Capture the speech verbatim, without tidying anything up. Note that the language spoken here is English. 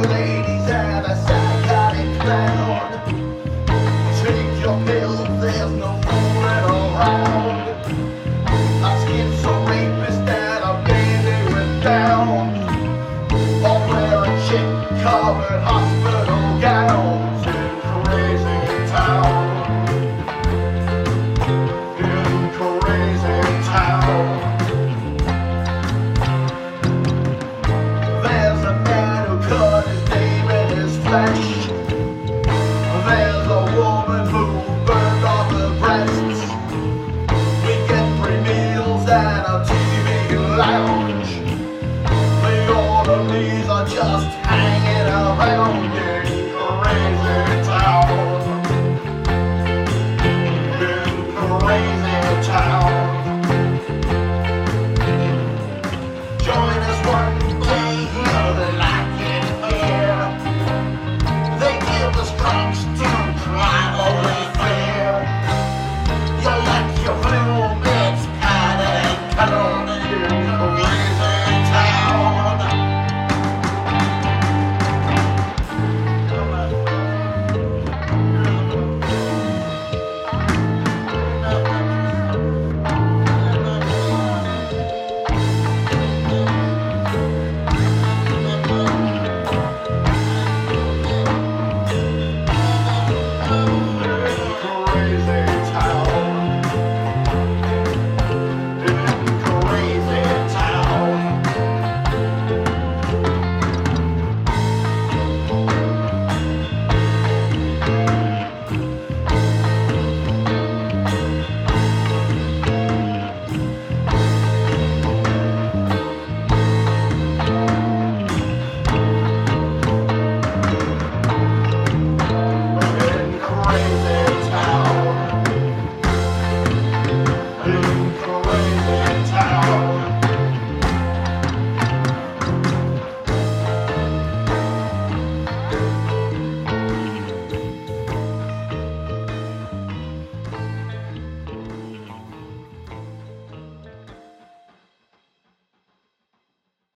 ladies and a psychotic clown. Take your pill, there's no fooling around. A schizo rapist and a baby with down. All wearing chick covered hospital gowns in crazy town. In crazy town. There's a man who cut his name in his flesh. There's a woman who burned off her breasts. We get free meals and a T V lounge. The orderlies are just hanging around. Yeah.